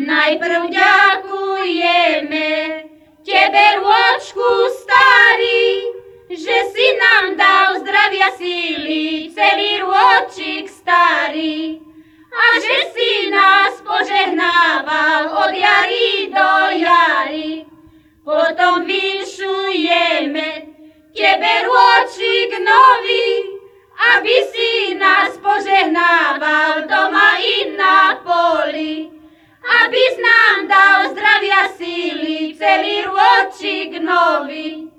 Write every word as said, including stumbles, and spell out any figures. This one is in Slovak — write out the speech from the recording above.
Najprv ďakujeme Tebe, rôčku starý, že si nám dal zdravia síly, celý rôčik starý. A že si nás požehnával od jary do jary. Potom vyšujeme Tebe, rôčik nový, aby si nás požehnával doma i na poli. Aby nám dal zdravia síly, celý rôčik nový.